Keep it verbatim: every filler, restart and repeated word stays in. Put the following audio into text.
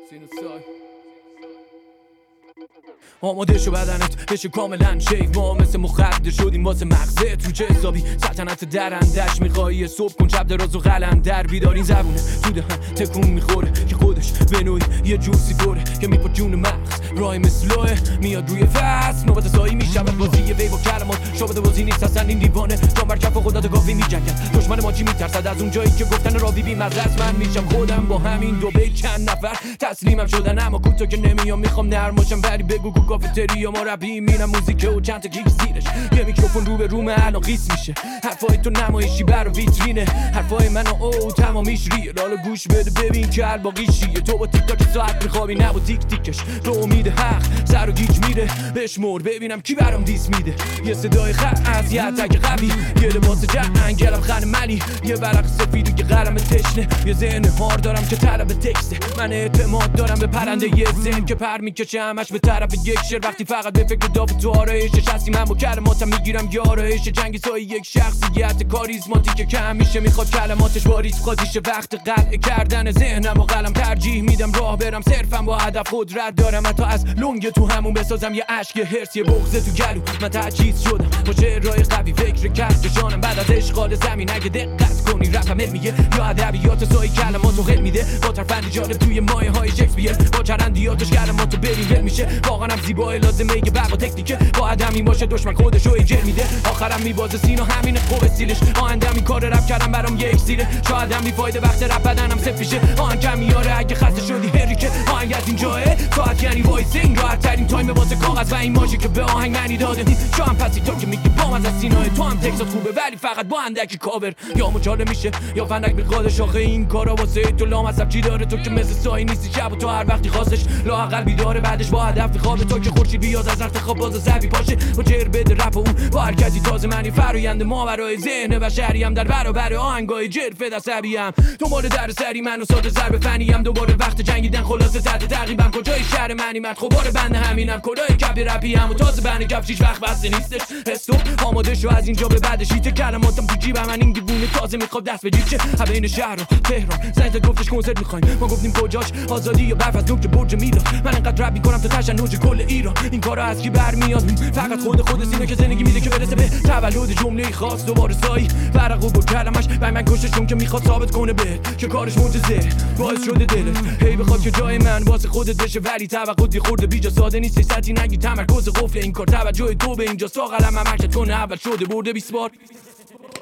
آماده شو بدنت بشه کاملا شیک، ما مثل مخدر شدیم واسه مغزه تو چه حسابی سلطنت درندش میخوایی صبح کن شب دراز و قلندر بیدارین زبونه تو دهن تکون میخوره که خودش به نوعی یه جوسی دوره که میپا جون مغز رای مثلوه میاد روی فصل نوبت سایی میشود بازی یه وی با کلمات شابت بازی نیست اصلا این دیوانه جان بر کف خودت گاوی میجنگد دشمن ما چی میترسد از اون جایی که گفتن راوی بی مزه است من میشم خودم با همین دو بیت چند نفر تسلیمم شدن اما کوتا که نمیام میخوام نرماشم ولی بگو کو کافتریا ما رپی میرم موزیک و چند تا کیک زیرش یه میکروفون رو به رومه الان قیس میشه حرفای تو نمایشی برا ویترینه حرفای من او تمامیش ریه لالا گوش بده ببین که الباقی چیه تو با تیک تاک ساعت میخوابی نه با تیک تیکش به امید حق سر و گیج میره بشمر ببینم کی برام دیس میده یه صدای خط از یه تک قوی یه لباس جنگلم خن ملی یه ورق سفید و یه قلم تشنه یه ذهن هار دارم که طلب تکسته من اعتماد دارم به پرنده یه ذهن که پر میکشه همش به طرف یک شعر وقتی فقط به فکر داف تو آرایشش هستی من با کلماتم میگیرم یارایش جنگی سای یک شخصیت کاریزماتیک که همیشه میخواد کلماتش واریز خودیشه وقت قلع کردن ذهنم و قلم ترجیح میدم راه برم صرفم با هدف قدرت دارم حتی از لنگ تو همون بسازم یه اشک هرس یه بغض تو گلو من تجهیز شدم با شعرهای قوی فکر کهکشانم بعد از اشغال زمین اگه دقت کنی رپم علمیه یا ادبیات سای کلماتو غل میده با ترفند جالب توی مایه های شکسپیر با چرندیاتش کلماتو ببین میشه واقعا هم زیبای لازمه یه بقا تکنیکه با آدمی باشه دشمن خودشو ایجر میده آخرم میبازه سینا همین خوب استیلش آهندم این کار رپ کردم برام یه اکسیره شاید هم میفایده وقت رپ بدنم سفیشه آهنگ کم میاره اگه خسته شدی هریکه آهنگ از این جاه ساعت یعنی وایسینگ راحت ترین تایم واسه کاغذ و این ماژی که به آهنگ معنی داده شام پسی تو که میگی بام از سینای تو هم تکسات خوبه ولی فقط با اندکی کاور یا مچاله میشه یا فندک میخواد شاخه این کارا واسه تو لامصب چی داره تو که مثل سای نیستی شب و تو هر وقتی خواستش لااقل بیداره بعدش با هدف خواب تو که خورشید بیاد از انتخاب باز زبی باشه با جر بده رپ اون با حرکتی تازه معنی فرآیند ما برای ذهن بشری هم در برابر آهنگای جرفه عصبی ام دنبال در سری منو ساده ضرب فنی ام دوباره وقت جنگیدن خلاصه تحت تعقیبم کجای شهر منی من خبار بنده همینم کلاه کبی رپی ام و تازه بنده کفشیش وقت بسته نیستش استو آماده شو از اینجا به بعدش هیچ کلماتم تو جیبم من این دیوونه تازه میخواد دست به جیب چه بین شهر و تهران زنگ گفتش کنسرت میخوایم ما گفتیم کجاش آزادی یا برف از نوک برج میلاد من انقدر رپ میکنم تا تشنج کل ایران این کارا از کی برمیاد فقط خود خود سینه که زندگی میده که برسه به تولد جمله خاص دوباره سایی فرق و با کلمش بنگ من کششون که میخواد ثابت کنه بهت که کارش معجزه باعث شده دلت هی بخواد که جای من واسه خودت بشه ولی توقعت یه خورده بیجا ساده نیست سطحی نگی تمرکز قفل این کار توجه تو به اینجا ساغلم هم حرکت کنه اول شده برده بیست بار